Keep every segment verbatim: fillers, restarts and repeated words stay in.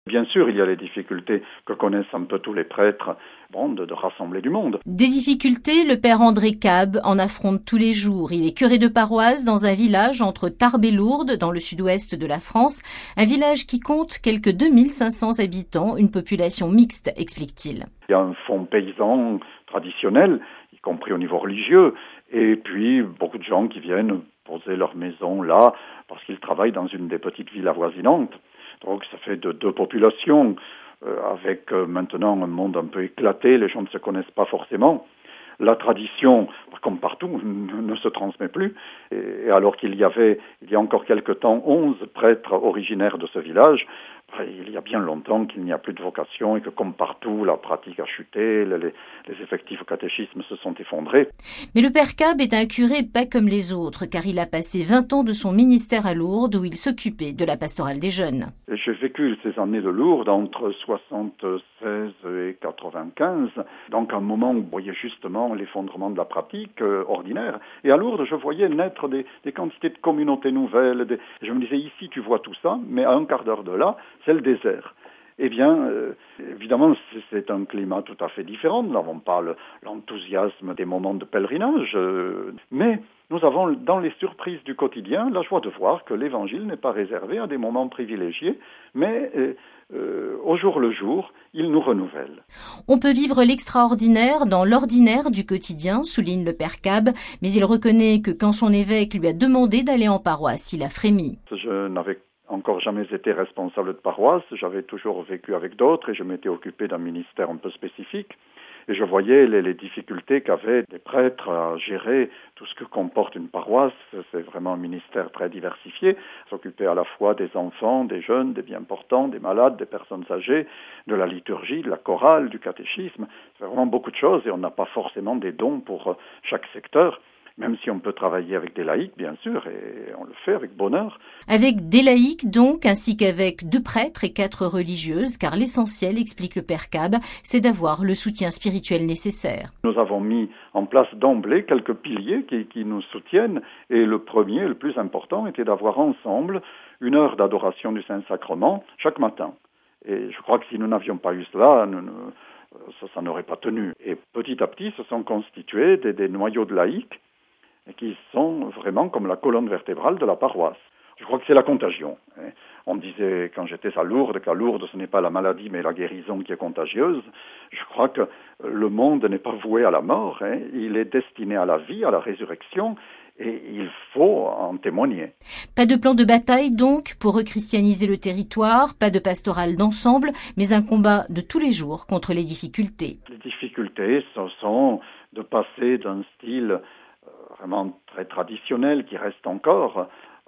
Bien sûr, il y a les difficultés que connaissent un peu tous les prêtres, bon, de, de rassembler du monde. Des difficultés, le père André Cab en affronte tous les jours. Il est curé de paroisse dans un village entre Tarbes et Lourdes, dans le sud-ouest de la France. Un village qui compte quelques deux mille cinq cents habitants, une population mixte, explique-t-il. Il y a un fond paysan traditionnel, y compris au niveau religieux, et puis beaucoup de gens qui viennent poser leur maison là, parce qu'ils travaillent dans une des petites villes avoisinantes. Donc ça fait de deux populations, euh, avec euh, maintenant un monde un peu éclaté, les gens ne se connaissent pas forcément. La tradition, comme partout, ne se transmet plus. Et alors qu'il y avait, il y a encore quelque temps, onze prêtres originaires de ce village, il y a bien longtemps qu'il n'y a plus de vocation et que, comme partout, la pratique a chuté, les, les effectifs au catéchisme se sont effondrés. Mais le père Cab est un curé pas comme les autres, car il a passé vingt ans de son ministère à Lourdes, où il s'occupait de la pastorale des jeunes. J'ai vécu ces années de Lourdes entre soixante-seize et quatre-vingt-quinze, donc un moment où on voyait justement l'effondrement de la pratique euh, ordinaire. Et à Lourdes, je voyais naître des, des quantités de communautés nouvelles. Des... Je me disais, ici, tu vois tout ça, mais à un quart d'heure de là, c'est le désert. Eh bien, euh, évidemment, c'est un climat tout à fait différent. Nous n'avons pas le, l'enthousiasme des moments de pèlerinage, euh, mais nous avons dans les surprises du quotidien la joie de voir que l'Évangile n'est pas réservé à des moments privilégiés, mais euh, euh, au jour le jour, il nous renouvelle. On peut vivre l'extraordinaire dans l'ordinaire du quotidien, souligne le père Cab, mais il reconnaît que quand son évêque lui a demandé d'aller en paroisse, il a frémi. Je n'avais encore jamais été responsable de paroisse, j'avais toujours vécu avec d'autres et je m'étais occupé d'un ministère un peu spécifique. Et je voyais les, les difficultés qu'avaient les prêtres à gérer tout ce que comporte une paroisse. C'est vraiment un ministère très diversifié, s'occuper à la fois des enfants, des jeunes, des bien portants, des malades, des personnes âgées, de la liturgie, de la chorale, du catéchisme. C'est vraiment beaucoup de choses et on n'a pas forcément des dons pour chaque secteur. Même si on peut travailler avec des laïcs, bien sûr, et on le fait avec bonheur. Avec des laïcs, donc, ainsi qu'avec deux prêtres et quatre religieuses, car l'essentiel, explique le père Cab, c'est d'avoir le soutien spirituel nécessaire. Nous avons mis en place d'emblée quelques piliers qui, qui nous soutiennent, et le premier, le plus important, était d'avoir ensemble une heure d'adoration du Saint-Sacrement chaque matin. Et je crois que si nous n'avions pas eu cela, nous, nous, ça, ça n'aurait pas tenu. Et petit à petit, se sont constitués des, des noyaux de laïcs, et qui sont vraiment comme la colonne vertébrale de la paroisse. Je crois que c'est la contagion. On disait quand j'étais à Lourdes qu'à Lourdes ce n'est pas la maladie mais la guérison qui est contagieuse. Je crois que le monde n'est pas voué à la mort, hein. Il est destiné à la vie, à la résurrection et il faut en témoigner. Pas de plan de bataille donc pour rechristianiser le territoire, pas de pastorale d'ensemble, mais un combat de tous les jours contre les difficultés. Les difficultés, ce sont de passer d'un style vraiment très traditionnel qui reste encore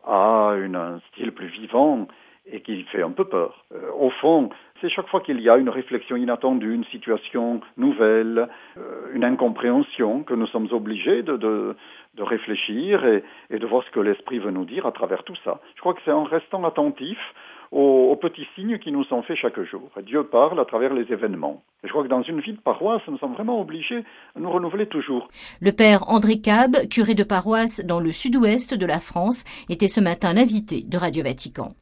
à une, un style plus vivant et qui fait un peu peur. Euh, au fond, c'est chaque fois qu'il y a une réflexion inattendue, une situation nouvelle, euh, une incompréhension que nous sommes obligés de, de, de réfléchir et, et de voir ce que l'Esprit veut nous dire à travers tout ça. Je crois que c'est en restant attentif aux, aux petits signes qui nous sont faits chaque jour. Et Dieu parle à travers les événements. Et je crois que dans une vie de paroisse, nous sommes vraiment obligés de nous renouveler toujours. Le père André Cab, curé de paroisse dans le sud-ouest de la France, était ce matin l'invité de Radio Vatican.